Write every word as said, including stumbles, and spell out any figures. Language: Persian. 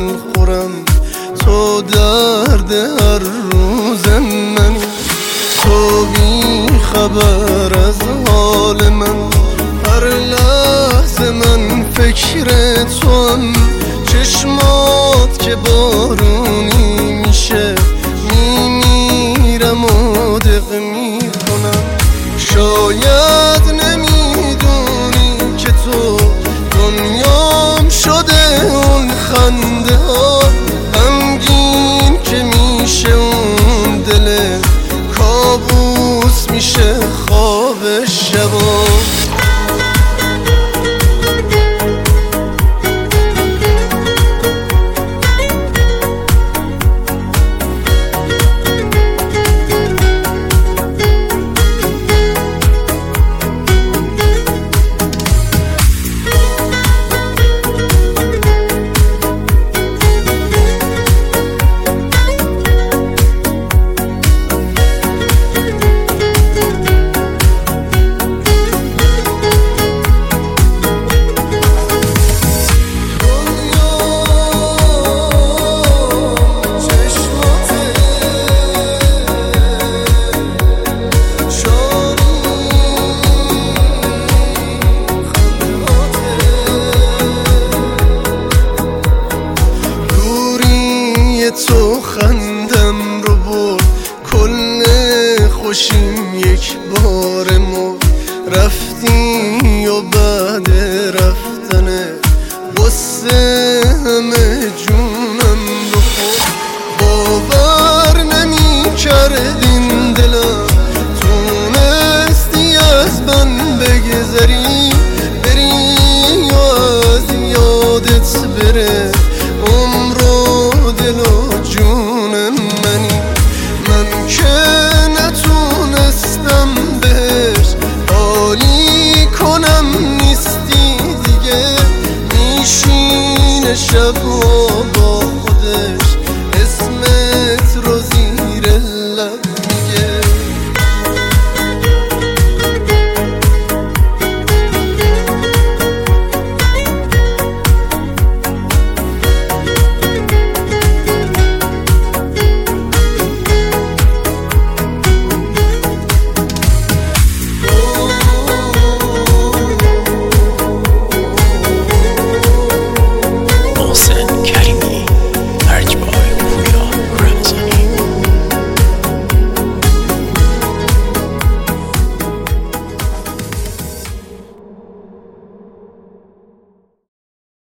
خورم، تو درد هر روز من، تو بی خبر از حال من، هر لحظه من فکر تو هم، چشمات که بارونی میشه میمیرم و دق میکنم. شاید نمیدونی که تو دنیام شده اون خنده ها، غمگین که میشه اون دل، کابوس میشه خواب شبا. تو خندم رو برد، کل خوشیم یک بار مرد. رفتی و بعد رفتنه قصه همه جونم رو خورد. باور نمی کردین دلم تونستی از من بگذری، بری و از یادت بره عمر و دل و جون منی. من که نتونستم بهش حالی کنم، نیستی دیگه، میشینه شب و با خودش